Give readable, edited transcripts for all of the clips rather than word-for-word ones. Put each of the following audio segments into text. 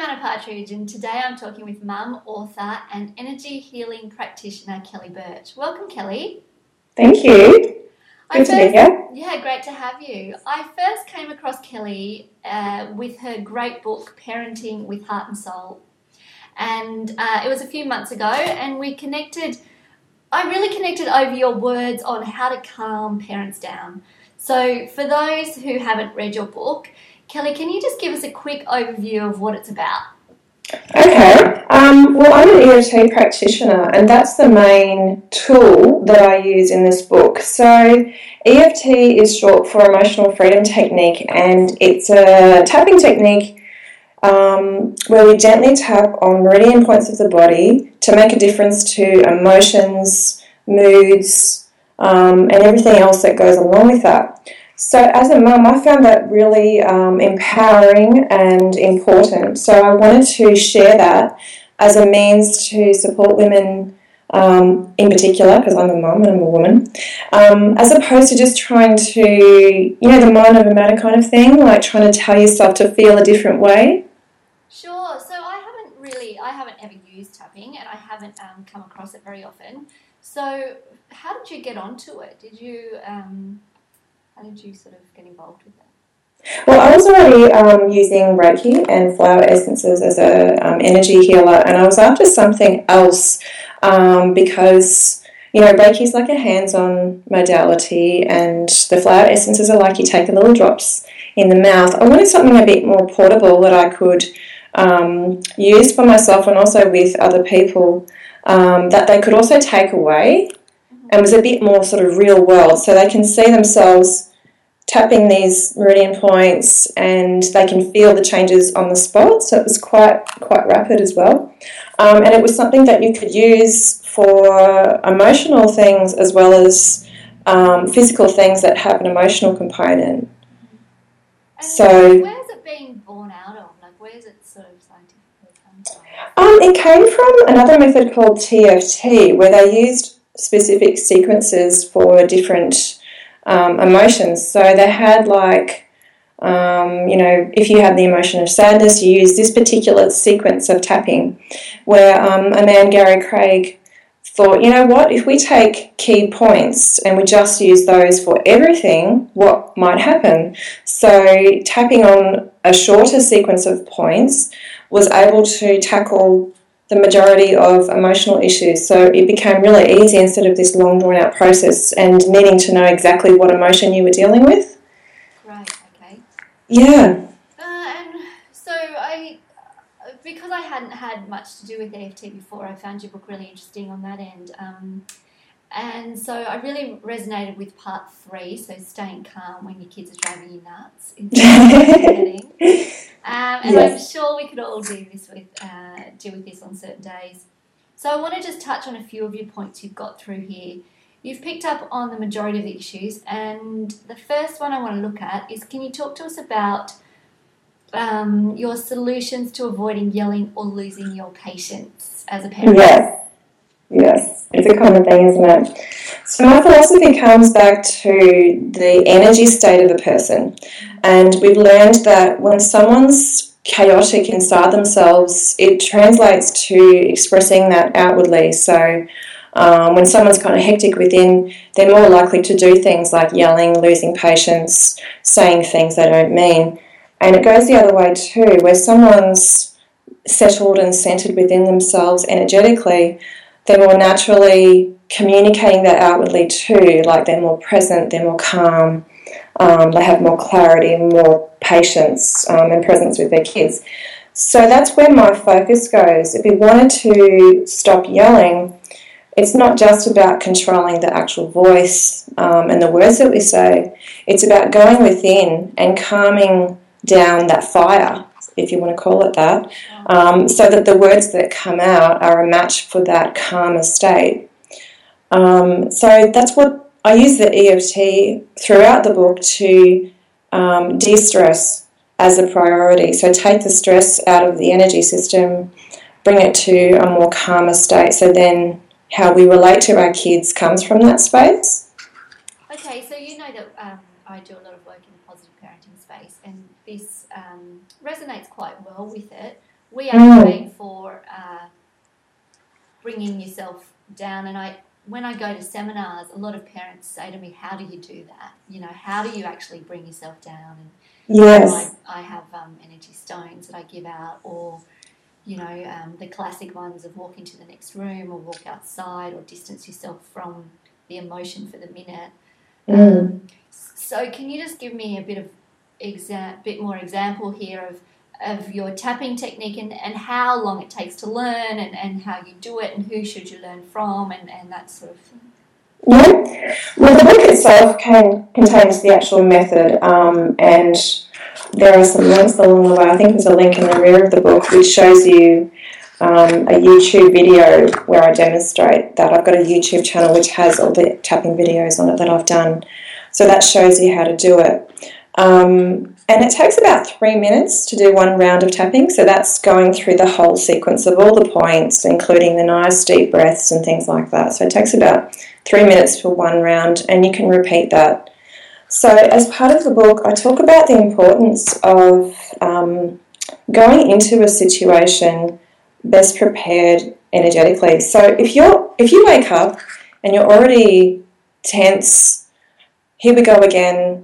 Hannah Partridge, and today I'm talking with mum, author, and energy healing practitioner Kelly Birch. Welcome, Kelly. Thank you. Good to be here. Yeah, great to have you. I first came across Kelly with her great book, Parenting with Heart and Soul, and it was a few months ago, and we connected. I really connected over your words on how to calm parents down. So, for those who haven't read your book, Kelly, can you just give us a quick overview of what it's about? Okay. Well, I'm an EFT practitioner, and that's the main tool that I use in this book. So, EFT is short for Emotional Freedom Technique, and it's a tapping technique where we gently tap on meridian points of the body to make a difference to emotions, moods, and everything else that goes along with that. So as a mum, I found that really empowering and important. So I wanted to share that as a means to support women in particular, because I'm a mum and I'm a woman, as opposed to just trying to, the mind over matter kind of thing, like trying to tell yourself to feel a different way. Sure. So I haven't ever used tapping, and I haven't come across it very often. So how did you get onto it? How did you sort of get involved with that? Well, I was already using Reiki and flower essences as a energy healer, and I was after something else because, Reiki is like a hands-on modality, and the flower essences are like you take the little drops in the mouth. I wanted something a bit more portable that I could use for myself and also with other people that they could also take away and was a bit more sort of real world, so they can see themselves tapping these meridian points and they can feel the changes on the spot. So it was quite rapid as well. And it was something that you could use for emotional things as well as physical things that have an emotional component. And so, where's it being born out of? Like, where's it sort of scientifically come from? It came from another method called TFT, where they used specific sequences for different emotions. So they had if you have the emotion of sadness, you use this particular sequence of tapping, where a man, Gary Craig, thought, if we take key points and we just use those for everything, what might happen? So tapping on a shorter sequence of points was able to tackle the majority of emotional issues. So it became really easy instead of this long drawn out process and needing to know exactly what emotion you were dealing with. Right, okay. Yeah. And so because I hadn't had much to do with EFT before, I found your book really interesting on that end. And so I really resonated with part 3, so staying calm when your kids are driving you nuts. And yes. I'm sure we could all do with this on certain days. So I want to just touch on a few of your points you've got through here. You've picked up on the majority of the issues, and the first one I want to look at is, can you talk to us about your solutions to avoiding yelling or losing your patience as a parent? Yes, it's a common thing, isn't it? So my philosophy comes back to the energy state of a person. And we've learned that when someone's chaotic inside themselves, it translates to expressing that outwardly. So when someone's kind of hectic within, they're more likely to do things like yelling, losing patience, saying things they don't mean. And it goes the other way too, where someone's settled and centered within themselves energetically, they're more naturally communicating that outwardly too, like they're more present, they're more calm, they have more clarity and more patience and presence with their kids. So that's where my focus goes. If we wanted to stop yelling, it's not just about controlling the actual voice and the words that we say. It's about going within and calming down that fire, if you want to call it that, so that the words that come out are a match for that calmer state. So that's what I use the EFT throughout the book to de-stress as a priority. So take the stress out of the energy system, bring it to a more calmer state. So then how we relate to our kids comes from that space. Okay, so you know that I do a lot of work in the positive parenting space, and this resonates quite well with it. we advocate for bringing yourself down. And when I go to seminars, a lot of parents say to me, how do you do that? You know, how do you actually bring yourself down? And yes, I have energy stones that I give out, or, you know, the classic ones of walk into the next room or walk outside or distance yourself from the emotion for the minute. So can you just give me a bit more example here of your tapping technique and how long it takes to learn and how you do it and who should you learn from and that sort of thing? Yeah. Well, the book itself contains the actual method, and there are some links along the way. I think there's a link in the rear of the book which shows you a YouTube video where I demonstrate that. I've got a YouTube channel which has all the tapping videos on it that I've done. So that shows you how to do it. And it takes about 3 minutes to do one round of tapping. So that's going through the whole sequence of all the points, including the nice deep breaths and things like that. So it takes about 3 minutes for one round, and you can repeat that. So as part of the book, I talk about the importance of going into a situation best prepared energetically. So if you wake up and you're already tense, here we go again,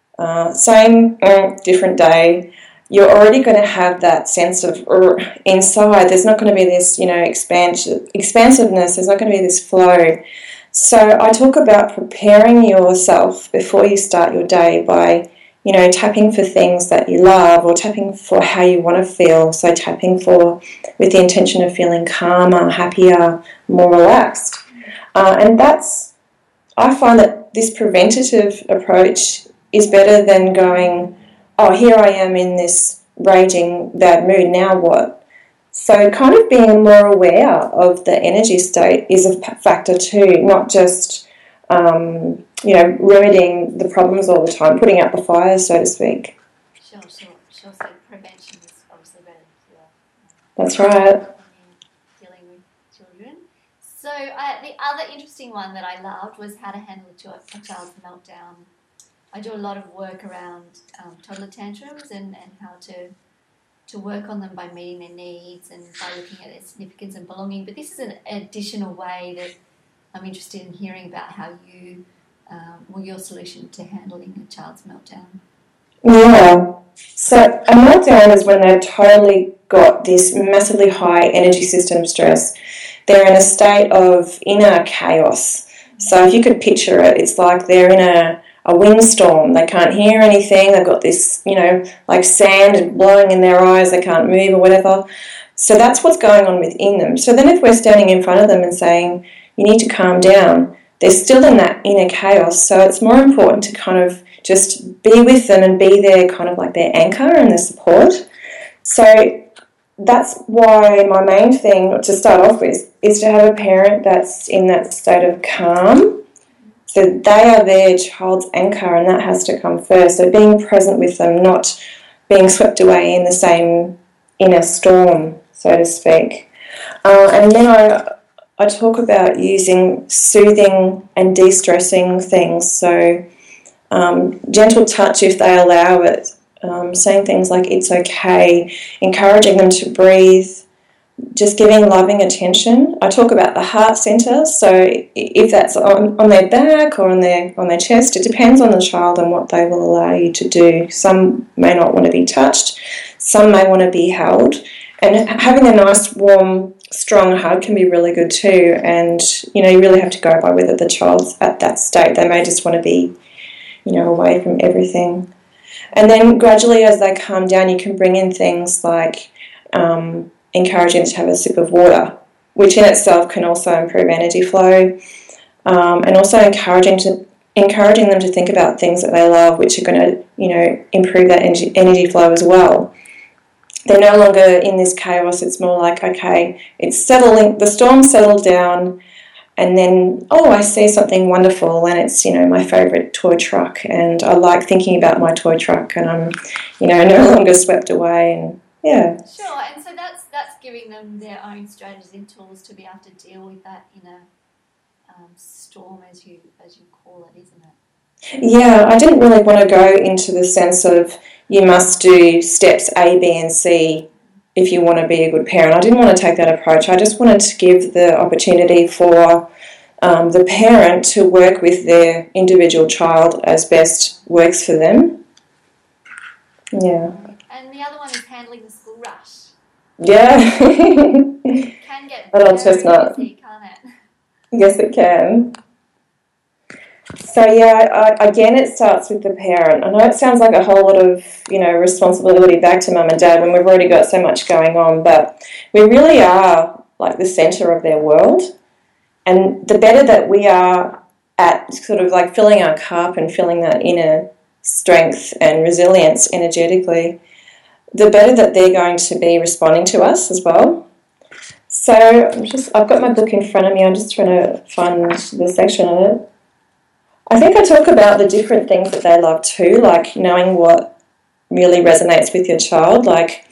same different day, you're already going to have that sense of inside. There's not going to be this, you know, expansiveness. There's not going to be this flow. So I talk about preparing yourself before you start your day by, you know, tapping for things that you love or tapping for how you want to feel. So tapping with the intention of feeling calmer, happier, more relaxed. And I find that this preventative approach is better than going, oh, here I am in this raging bad mood, now what? So kind of being more aware of the energy state is a factor too, not just, you know, remedying the problems all the time, putting out the fires, so to speak. Sure. So prevention is obviously better. Yeah. That's right. Dealing with children. So the other interesting one that I loved was how to handle a child's meltdown. I do a lot of work around toddler tantrums and how to work on them by meeting their needs and by looking at their significance and belonging. But this is an additional way that I'm interested in hearing about how you, your solution to handling a child's meltdown. Yeah. So a meltdown is when they've totally got this massively high energy system stress. They're in a state of inner chaos. So if you could picture it, it's like they're in a windstorm. They can't hear anything. They've got this, you know, like sand blowing in their eyes. They can't move or whatever. So that's what's going on within them. So then if we're standing in front of them and saying, you need to calm down, they're still in that inner chaos. So it's more important to kind of just be with them and be there, kind of like their anchor and their support. So that's why my main thing to start off with is to have a parent that's in that state of calm. So they are their child's anchor, and that has to come first. So being present with them, not being swept away in the same inner storm, so to speak. And then I talk about using soothing and de-stressing things. So gentle touch if they allow it. Saying things like it's okay, encouraging them to breathe, just giving loving attention. I talk about the heart center, so if that's on their back or on their chest, it depends on the child and what they will allow you to do. Some may not want to be touched, some may want to be held, and having a nice, warm, strong hug can be really good too. And you know, you really have to go by whether the child's at that state. They may just want to be, you know, away from everything. And then gradually, as they calm down, you can bring in things like encouraging them to have a sip of water, which in itself can also improve energy flow, and also encouraging them to think about things that they love, which are going to, you know, improve that energy flow as well. They're no longer in this chaos. It's more like, okay, it's settling, the storm's settled down, and then, oh, I see something wonderful, and it's, you know, my favourite toy truck, and I like thinking about my toy truck, and I'm, you know, no longer swept away, and yeah. Sure, and so that's giving them their own strategies and tools to be able to deal with that inner storm, as you call it, isn't it? Yeah, I didn't really want to go into the sense of you must do steps A, B, and C if you want to be a good parent. I didn't want to take that approach. I just wanted to give the opportunity for the parent to work with their individual child as best works for them. Yeah. And the other one is handling the school rush. Yeah. It can get very busy, can't it? Yes, it can. So, yeah, again, it starts with the parent. I know it sounds like a whole lot of, responsibility back to mum and dad when we've already got so much going on, but we really are like the centre of their world. And the better that we are at sort of like filling our cup and filling that inner strength and resilience energetically, the better that they're going to be responding to us as well. So I've got my book in front of me. I'm just trying to find the section on it. I think I talk about the different things that they love too, like knowing what really resonates with your child, like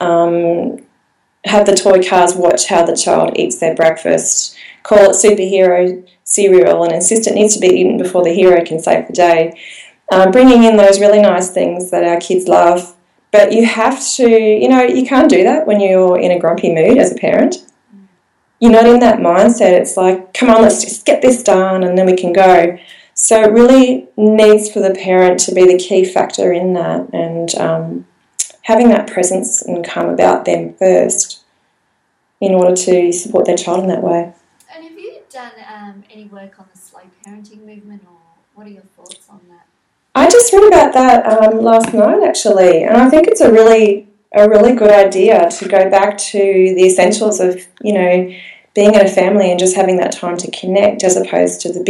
have the toy cars watch how the child eats their breakfast, call it superhero cereal and insist it needs to be eaten before the hero can save the day. Bringing in those really nice things that our kids love. But you have to, you can't do that when you're in a grumpy mood as a parent. You're not in that mindset. It's like, come on, let's just get this done and then we can go. So it really needs for the parent to be the key factor in that and having that presence and come about them first in order to support their child in that way. And have you done any work on the slow parenting movement, or what are your thoughts on that? I just read about that last night, actually, and I think it's a really good idea to go back to the essentials of, being in a family and just having that time to connect as opposed to the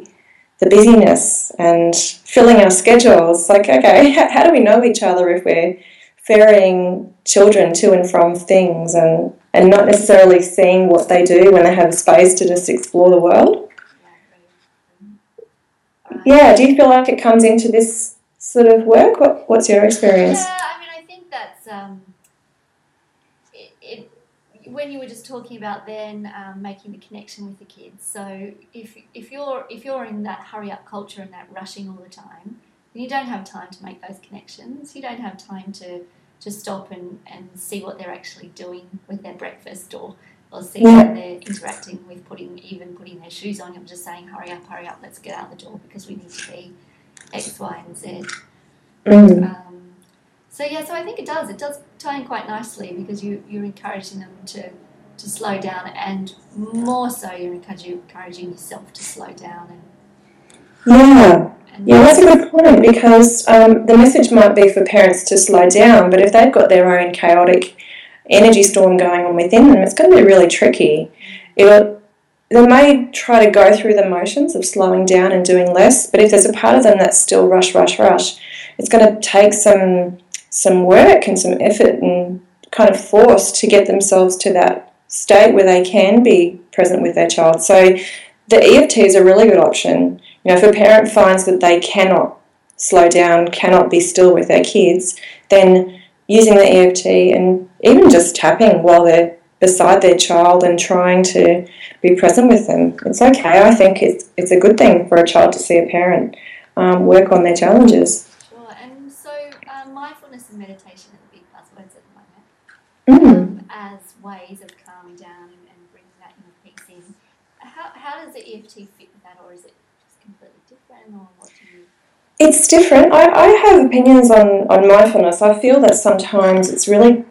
busyness and filling our schedules. Like, okay, how do we know each other if we're ferrying children to and from things and not necessarily seeing what they do when they have space to just explore the world? Yeah, do you feel like it comes into this sort of work? What's your experience? Yeah, I think that's when you were just talking about then making the connection with the kids. So if you're in that hurry up culture and that rushing all the time, then you don't have time to make those connections. You don't have time to stop and see what they're actually doing with their breakfast or see how they're interacting with putting their shoes on. I'm just saying, hurry up, let's get out the door because we need to be X, Y, and Z. So I think it does tie in quite nicely because you're encouraging them to slow down, and more so you're encouraging yourself to slow down. Yeah, that's a good point because the message might be for parents to slow down, but if they've got their own chaotic energy storm going on within them, it's going to be really tricky. They may try to go through the motions of slowing down and doing less, but if there's a part of them that's still rush, it's going to take some work and some effort and kind of force to get themselves to that state where they can be present with their child. So the EFT is a really good option. If a parent finds that they cannot slow down, cannot be still with their kids, then using the EFT and even just tapping while they're beside their child and trying to be present with them. It's okay. I think it's a good thing for a child to see a parent work on their challenges. Sure. And so mindfulness and meditation are the big buzzwords at the moment as ways of calming down and bringing that inner peace in. How does the EFT fit with that, or is it just completely different, or what do you... It's different. I have opinions on mindfulness. I feel that sometimes it's really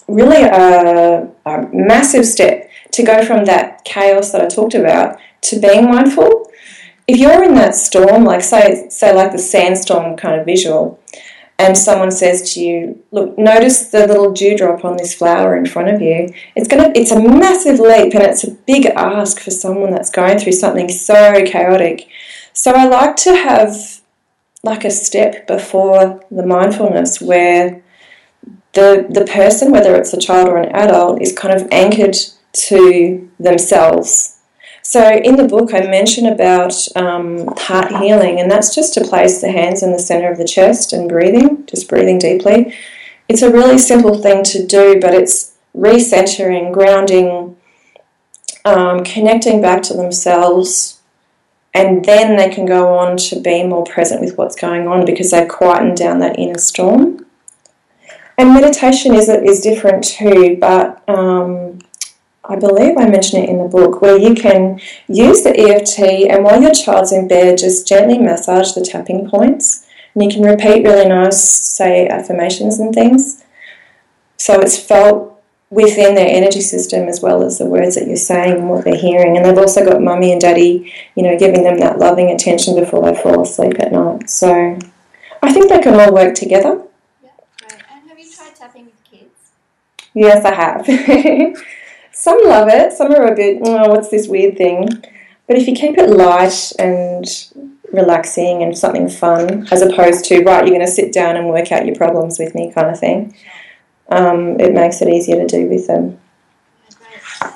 a massive step to go from that chaos that I talked about to being mindful. If you're in that storm, like say like the sandstorm kind of visual, and someone says to you, look, notice the little dewdrop on this flower in front of you, it's a massive leap and it's a big ask for someone that's going through something so chaotic. So I like to have like a step before the mindfulness where the person, whether it's a child or an adult, is kind of anchored to themselves. So in the book I mention about heart healing, and that's just to place the hands in the centre of the chest and just breathing deeply. It's a really simple thing to do, but it's recentering, grounding, connecting back to themselves, and then they can go on to be more present with what's going on because they've quietened down that inner storm. And meditation is different too, but I believe I mentioned it in the book, where you can use the EFT and while your child's in bed, just gently massage the tapping points. And you can repeat really nice, say, affirmations and things. So it's felt within their energy system as well as the words that you're saying and what they're hearing. And they've also got mummy and daddy, giving them that loving attention before they fall asleep at night. So I think they can all work together. Yeah, great. And have you tried tapping with kids? Yes, I have. Some love it. Some are a bit, what's this weird thing? But if you keep it light and relaxing and something fun, as opposed to, right, you're going to sit down and work out your problems with me kind of thing, it makes it easier to do with them. Yeah,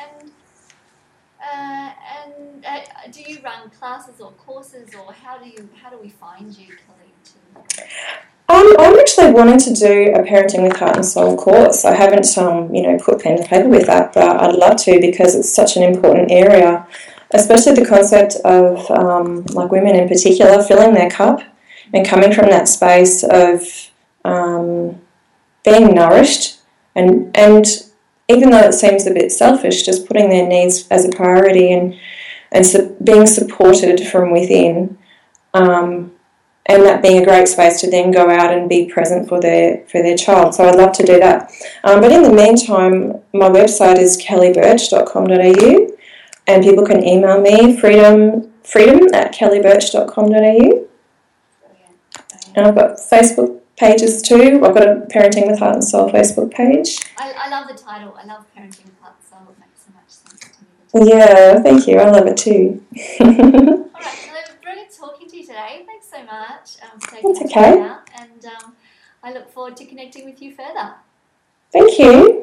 great. Do you run classes or courses, or how do we find you, Kelly? I'm actually wanting to do a Parenting with Heart and Soul course. I haven't, put pen to paper with that, but I'd love to because it's such an important area, especially the concept of, like women in particular, filling their cup and coming from that space of being nourished and even though it seems a bit selfish, just putting their needs as a priority and being supported from within. And that being a great space to then go out and be present for their child. So I'd love to do that. But in the meantime, my website is kellybirch.com.au and people can email me freedom@kellybirch.com.au. And I've got Facebook pages too. I've got a Parenting with Heart and Soul Facebook page. I love the title. I love Parenting with Heart and Soul. It makes so much sense to me. Yeah, thank you. I love it too. All right, brilliant talking to you today. Thanks so much for taking That's okay. out, and I look forward to connecting with you further. Thank you.